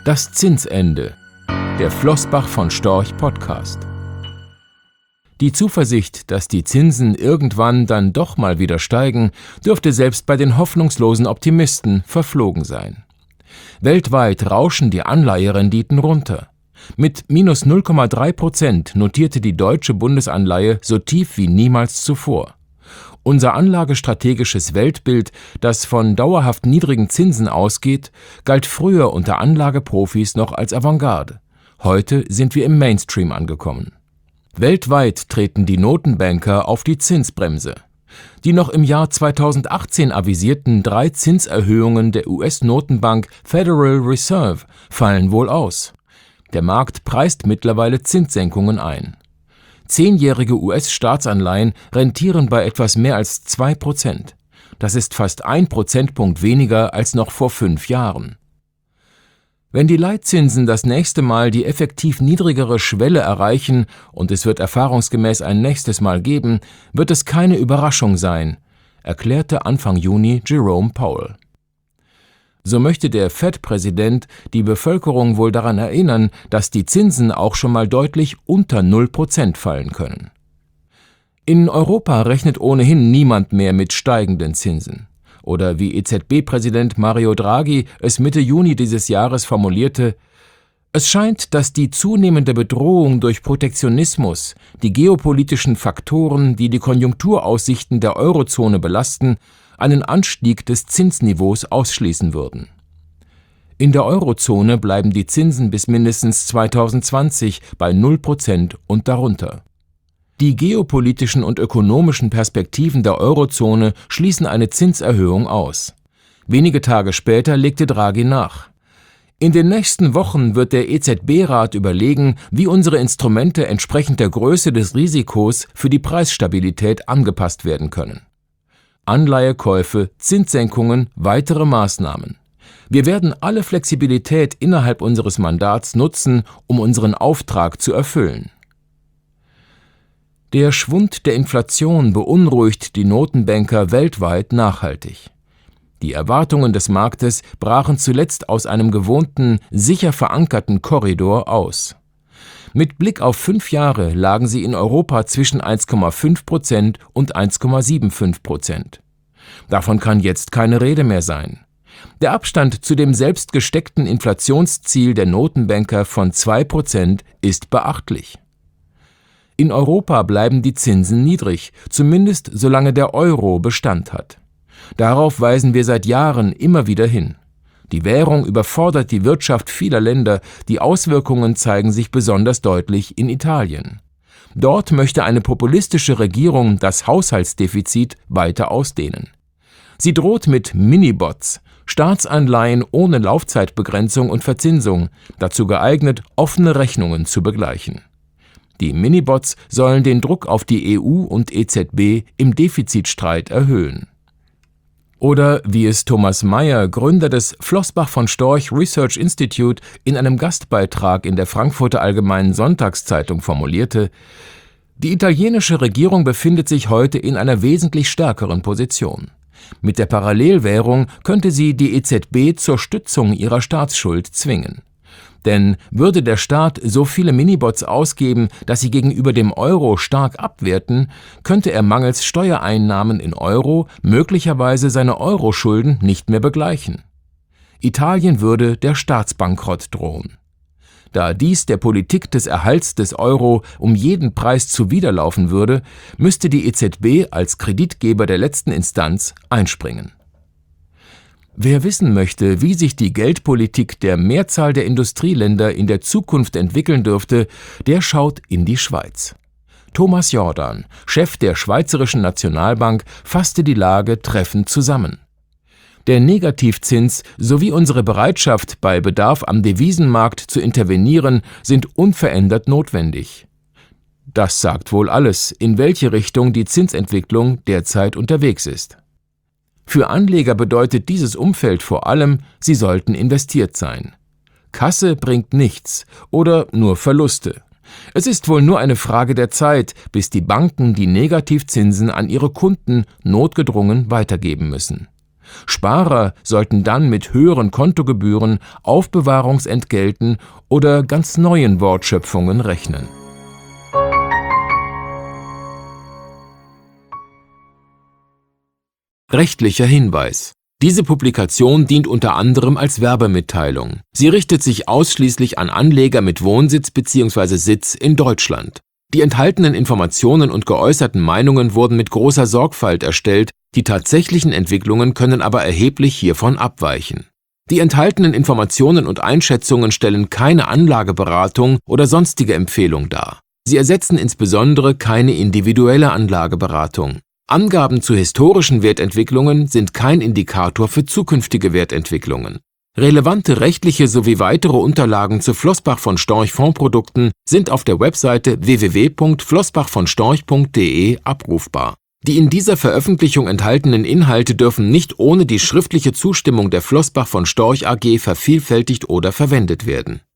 Das Zinsende. Der Flossbach von Storch Podcast. Die Zuversicht, dass die Zinsen irgendwann dann doch mal wieder steigen, dürfte selbst bei den hoffnungslosen Optimisten verflogen sein. Weltweit rauschen die Anleiherenditen runter. Mit minus 0,3% notierte die deutsche Bundesanleihe so tief wie niemals zuvor. Unser anlagestrategisches Weltbild, das von dauerhaft niedrigen Zinsen ausgeht, galt früher unter Anlageprofis noch als Avantgarde. Heute sind wir im Mainstream angekommen. Weltweit treten die Notenbanker auf die Zinsbremse. Die noch im Jahr 2018 avisierten 3 Zinserhöhungen der US-Notenbank Federal Reserve fallen wohl aus. Der Markt preist mittlerweile Zinssenkungen ein. 10-jährige US-Staatsanleihen rentieren bei etwas mehr als 2%. Das ist fast 1 Prozentpunkt weniger als noch vor 5 Jahren. Wenn die Leitzinsen das nächste Mal die effektiv niedrigere Schwelle erreichen, und es wird erfahrungsgemäß ein nächstes Mal geben, wird es keine Überraschung sein, erklärte Anfang Juni Jerome Powell. So möchte der Fed-Präsident die Bevölkerung wohl daran erinnern, dass die Zinsen auch schon mal deutlich unter 0% fallen können. In Europa rechnet ohnehin niemand mehr mit steigenden Zinsen. Oder wie EZB-Präsident Mario Draghi es Mitte Juni dieses Jahres formulierte: Es scheint, dass die zunehmende Bedrohung durch Protektionismus, die geopolitischen Faktoren, die die Konjunkturaussichten der Eurozone belasten, einen Anstieg des Zinsniveaus ausschließen würden. In der Eurozone bleiben die Zinsen bis mindestens 2020 bei 0% und darunter. Die geopolitischen und ökonomischen Perspektiven der Eurozone schließen eine Zinserhöhung aus. Wenige Tage später legte Draghi nach. In den nächsten Wochen wird der EZB-Rat überlegen, wie unsere Instrumente entsprechend der Größe des Risikos für die Preisstabilität angepasst werden können. Anleihekäufe, Zinssenkungen, weitere Maßnahmen. Wir werden alle Flexibilität innerhalb unseres Mandats nutzen, um unseren Auftrag zu erfüllen. Der Schwund der Inflation beunruhigt die Notenbanker weltweit nachhaltig. Die Erwartungen des Marktes brachen zuletzt aus einem gewohnten, sicher verankerten Korridor aus. Mit Blick auf 5 Jahre lagen sie in Europa zwischen 1,5% und 1,75%. Davon kann jetzt keine Rede mehr sein. Der Abstand zu dem selbst gesteckten Inflationsziel der Notenbanker von 2% ist beachtlich. In Europa bleiben die Zinsen niedrig, zumindest solange der Euro Bestand hat. Darauf weisen wir seit Jahren immer wieder hin. Die Währung überfordert die Wirtschaft vieler Länder, die Auswirkungen zeigen sich besonders deutlich in Italien. Dort möchte eine populistische Regierung das Haushaltsdefizit weiter ausdehnen. Sie droht mit Minibots, Staatsanleihen ohne Laufzeitbegrenzung und Verzinsung, dazu geeignet, offene Rechnungen zu begleichen. Die Minibots sollen den Druck auf die EU und EZB im Defizitstreit erhöhen. Oder wie es Thomas Mayer, Gründer des Flossbach von Storch Research Institute, in einem Gastbeitrag in der Frankfurter Allgemeinen Sonntagszeitung formulierte: Die italienische Regierung befindet sich heute in einer wesentlich stärkeren Position. Mit der Parallelwährung könnte sie die EZB zur Stützung ihrer Staatsschuld zwingen. Denn würde der Staat so viele Minibots ausgeben, dass sie gegenüber dem Euro stark abwerten, könnte er mangels Steuereinnahmen in Euro möglicherweise seine Euroschulden nicht mehr begleichen. Italien würde der Staatsbankrott drohen. Da dies der Politik des Erhalts des Euro um jeden Preis zuwiderlaufen würde, müsste die EZB als Kreditgeber der letzten Instanz einspringen. Wer wissen möchte, wie sich die Geldpolitik der Mehrzahl der Industrieländer in der Zukunft entwickeln dürfte, der schaut in die Schweiz. Thomas Jordan, Chef der Schweizerischen Nationalbank, fasste die Lage treffend zusammen. Der Negativzins sowie unsere Bereitschaft, bei Bedarf am Devisenmarkt zu intervenieren, sind unverändert notwendig. Das sagt wohl alles, in welche Richtung die Zinsentwicklung derzeit unterwegs ist. Für Anleger bedeutet dieses Umfeld vor allem, sie sollten investiert sein. Kasse bringt nichts oder nur Verluste. Es ist wohl nur eine Frage der Zeit, bis die Banken die Negativzinsen an ihre Kunden notgedrungen weitergeben müssen. Sparer sollten dann mit höheren Kontogebühren, Aufbewahrungsentgelten oder ganz neuen Wortschöpfungen rechnen. Rechtlicher Hinweis: Diese Publikation dient unter anderem als Werbemitteilung. Sie richtet sich ausschließlich an Anleger mit Wohnsitz bzw. Sitz in Deutschland. Die enthaltenen Informationen und geäußerten Meinungen wurden mit großer Sorgfalt erstellt, die tatsächlichen Entwicklungen können aber erheblich hiervon abweichen. Die enthaltenen Informationen und Einschätzungen stellen keine Anlageberatung oder sonstige Empfehlung dar. Sie ersetzen insbesondere keine individuelle Anlageberatung. Angaben zu historischen Wertentwicklungen sind kein Indikator für zukünftige Wertentwicklungen. Relevante rechtliche sowie weitere Unterlagen zu Flossbach von Storch Fondsprodukten sind auf der Webseite www.flossbachvonstorch.de abrufbar. Die in dieser Veröffentlichung enthaltenen Inhalte dürfen nicht ohne die schriftliche Zustimmung der Flossbach von Storch AG vervielfältigt oder verwendet werden.